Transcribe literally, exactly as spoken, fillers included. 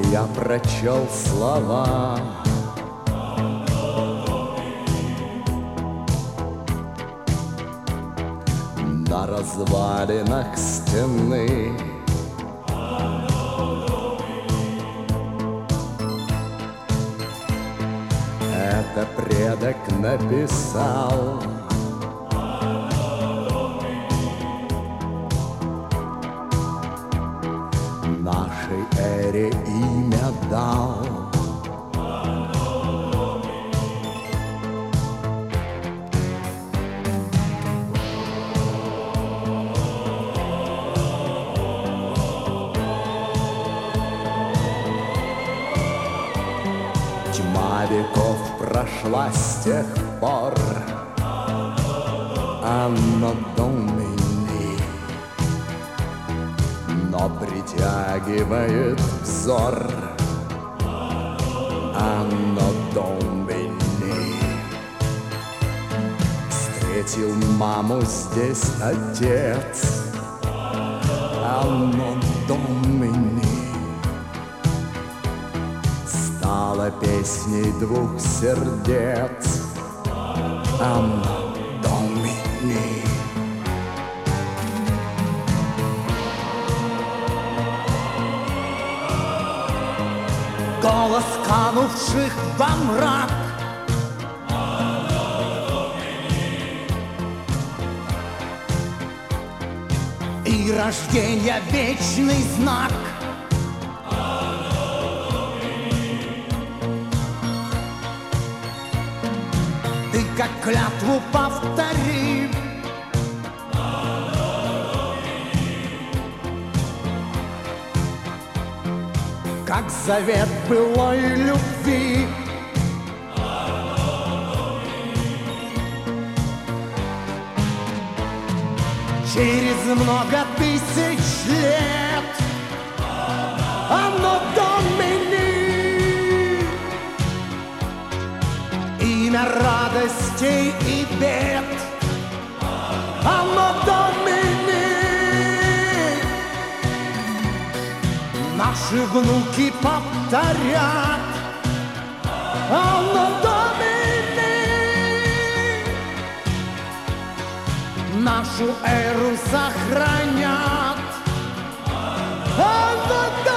я прочел слова. На развалинах стены. Это предок написал. Нашей эре имя дал. Тьма веков прошла с тех пор. Анно Домини, но притягивает взор. Анно Домини. Встретил маму здесь отец. Анно Домини. Стала песней двух сердец. Анно Домини. Голос канувших во мрак. И рождения вечный знак. Ты как клятву повтори. Как завет былой любви. Через много тысяч лет. Анно Домини. Имя радостей и бед. Анно Домини. Наши внуки повторят. Анно Домини. Нашу эру сохранят. Анно Домини.